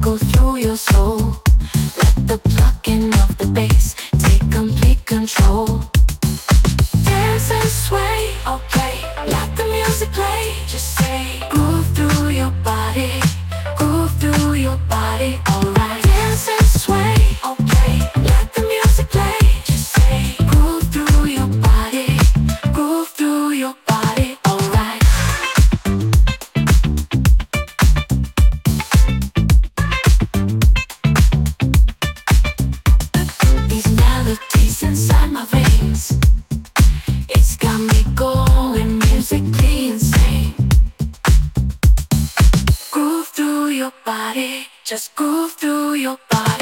go through your soul. Let the plucking of the bass take complete control. Dance and sway, okay, let the music play. Just say, groove through your body, groove through your body, alright. Dance and sway, okay, let the music play. Just say, groove through your body, groove through your body, alright. These melodies inside my veins, it's got me going musically insane. Groove through your body, just groove through your body.